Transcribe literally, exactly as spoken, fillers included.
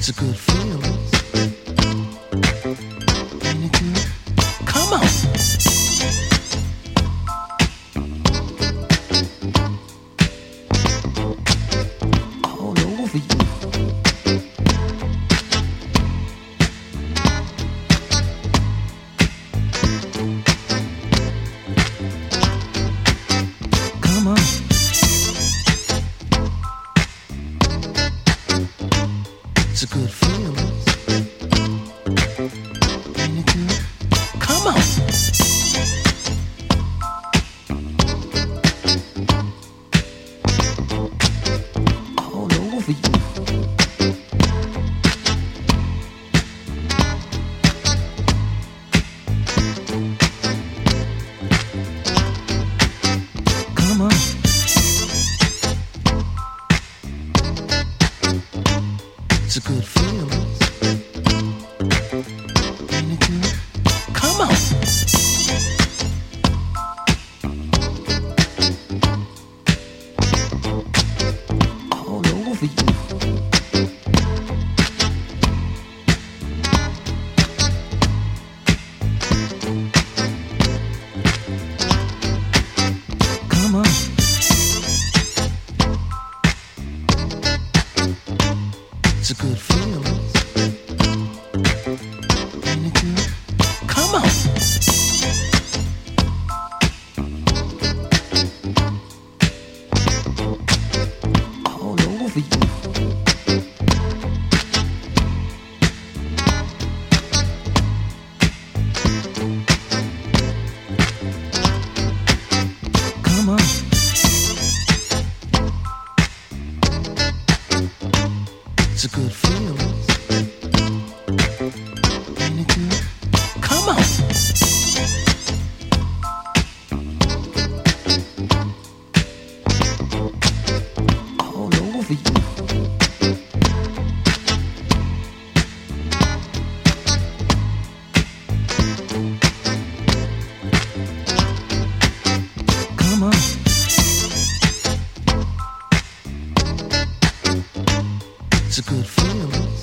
It's a good feeling. Ain't it good? Come on. All over you. Come on. It's a good feeling. Ain't it good? Come on. All over you. Come on. It's a good feeling. Ain't it good? Come on. All over you. Come on. It's a good feeling. Ain't it good? Come on. All over you. Come on. It's a good feeling. Ain't it good? Come on. All over you. Come on. It's a good feeling.